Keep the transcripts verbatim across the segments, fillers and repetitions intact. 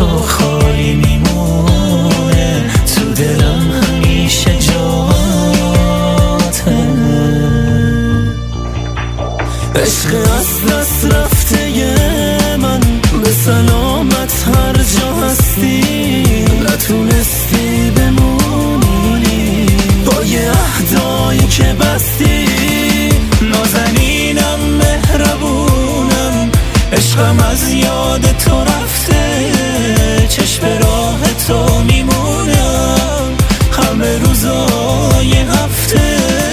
تو خالی میمونه، تو دلم همیشه جاته. عشق از دست رفته من به سلامت هر جا هستی، نتونستی بمونی با یه عهدایی که بستی. نازنینم مهربونم، عشقم از یاد تو رفته، چشم راه تو میمونم همه روزای هفته.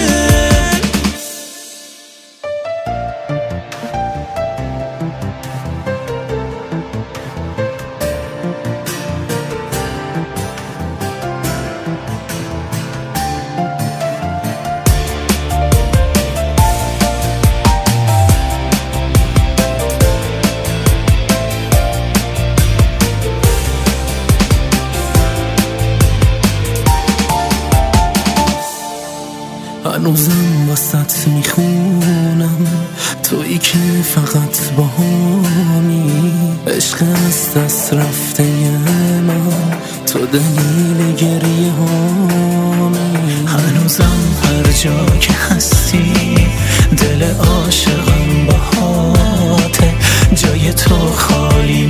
هنوزم واسط میخونم، تویی که فقط باهامی. عشق از دست رفته من، تو دلیل گریه هامی. هنوزم هر جا که هستی دل عاشقم باهاته، جای تو خالی